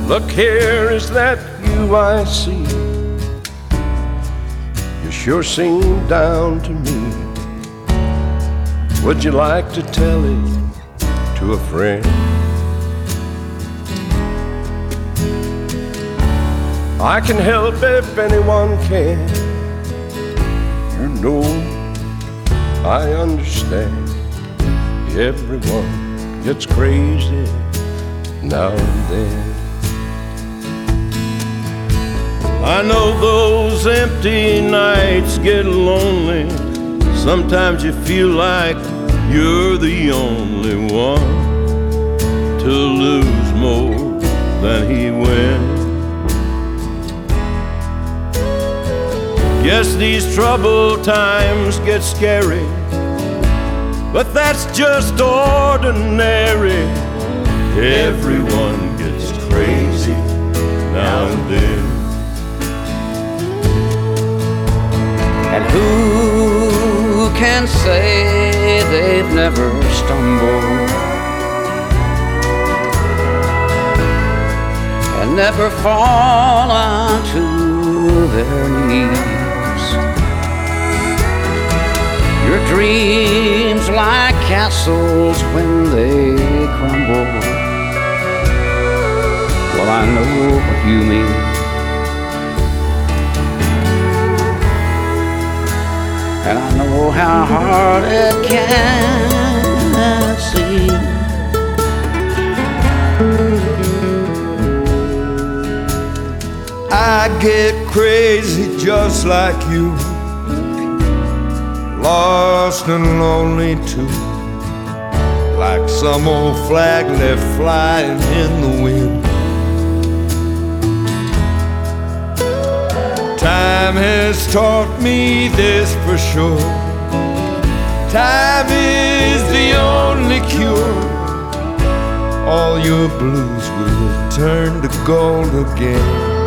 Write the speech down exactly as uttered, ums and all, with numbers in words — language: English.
Look here, is that you I see? You sure seem down to me. Would you like to tell it to a friend? I can help if anyone can. You know I understand. Everyone gets crazy now and then. I know those empty nights get lonely. Sometimes you feel like you're the only one to lose more than he wins. Guess these troubled times get scary, but that's just ordinary. Everyone gets crazy now and then. And who can say they've never stumbled and never fall onto their knees? Your dreams like castles when they crumble. Well, I know what you mean. And I know how hard it can seem. I get crazy just like you, lost and lonely too, like some old flag left flying in the wind. Time has taught me this for sure. Time is the only cure. All your blues will turn to gold again.